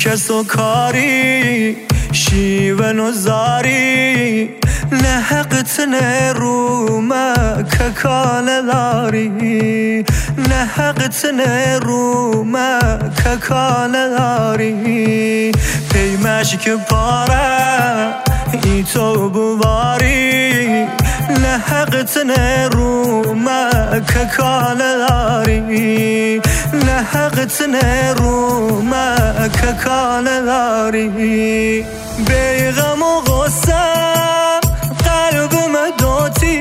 کس و کاری شیون و زاری نه حقت نه رومه که کالداری نه حقت نه رومه که کالداری پیمش که پاره ای تو بواری نه حقت نه رومه که کالداری نه حقت نه رومه که کالداری بیغم و غصه قلبم دوتی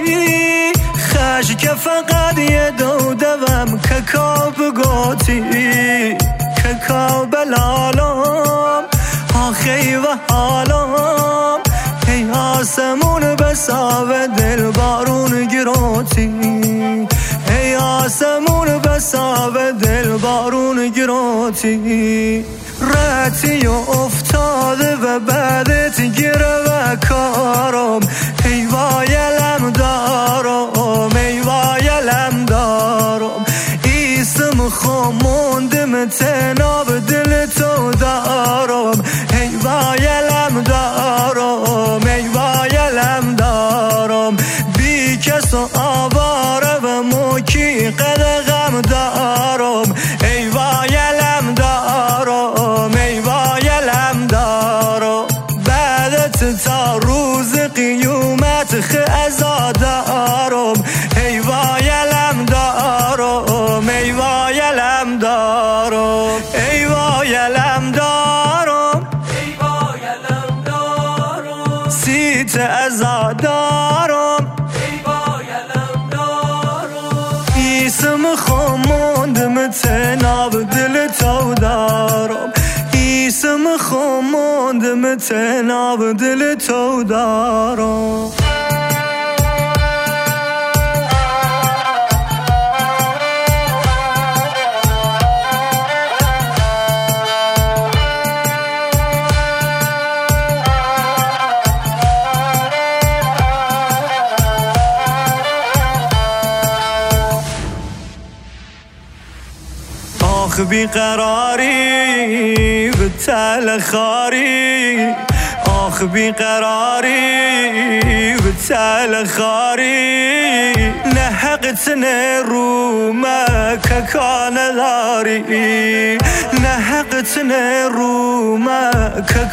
خش که فقط یه دودم که کاب گوتی که کاب لالم آخی و حالم ای آسمون بساوه دل بارون گروتی ای آسمون بساوه دل بارون گروتی رتی و افتاده و بعدت گیره و کارم ای وایلم دارم ای وایلم دارم ایسم خموندم تناب دل تو دارم ای وایلم دارم ای وایلم دارم بی کس و آواره و موکی قدغم دارم ای وایلم دارم ای وایلم دارم بعدت تا روز قیومت خزا دارم ای وایلم دارم ای وایلم دارم ای وایلم دارم ای وایلم دارم سیت ازا دارم ای وایلم دارم ایسم خموندم تناب دل تو دارم ایسم خموندم تناب دل تو دارم آخ بیقراری به تلخاری آخ بیقراری به تلخاری نه حقت نه رومه که کالداری نه حقت نه رومه که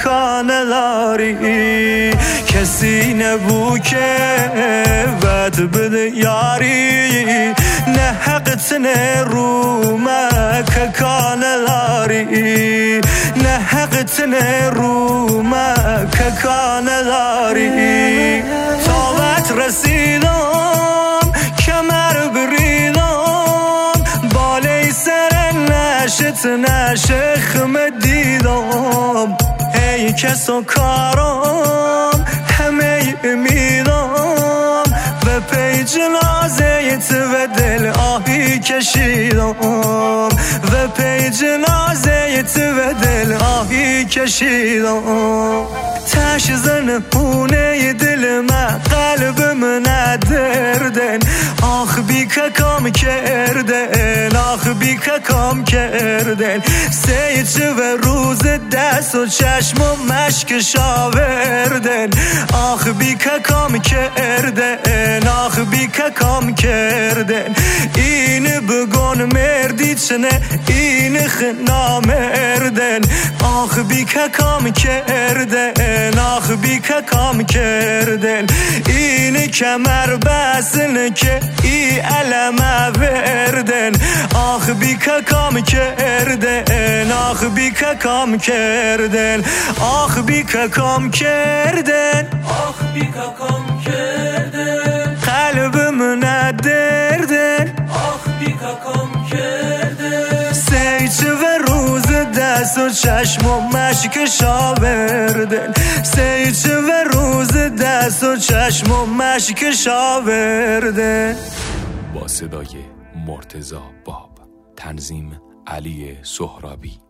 کالداری کسی نبو که بد بده یاری نه حقت نه رومه که کالداری نه حقت نه رومه که کالداری تابت رسیدم کمر بریدم بالای سر نشت نشخم دیدم ای کس و کارم همه امیدم و پی جنازه تو دل آهی کشیدم و پی جنازه تو دل آهی کشیدم تش زنونه دل من قلبم ندردن آخ بی که کام کردن آخ بی که کام کردن سیچه و روز دست و چشم و مشک شاوردن آخ بی که کام کردن آخ بی که کام کردن این بگون مردی چنه این خنا مردن آخ بی که کام کردن آخ بی که کام کردن این کمر بسن که ای علم وردن آخ بی که کام کردن آخ بی که کام کردن آخ بی که کام کردن آخ بی که کام کردن قلبم ندردن آخ بی که کام کردن سیچه و روز دست و چشم و مشک شاوردن سیچه و روز دست و چشم و مشک شاوردن. با صدای مرتضی باب، تنظیم علی سهرابی.